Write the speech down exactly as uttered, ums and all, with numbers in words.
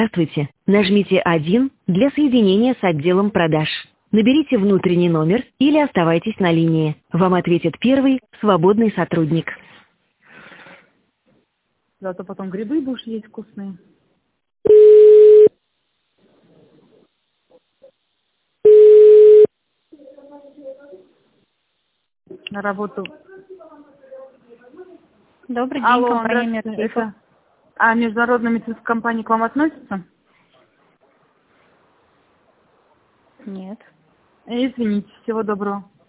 Здравствуйте. Нажмите один для соединения с отделом продаж. Наберите внутренний номер или оставайтесь на линии. Вам ответит первый свободный сотрудник. Зато потом грибы будешь есть вкусные. На работу. Добрый день, Алло, компания здравствуйте. Мерсейф. Это а международная медицинская компания к вам относится? Нет. Извините, всего доброго.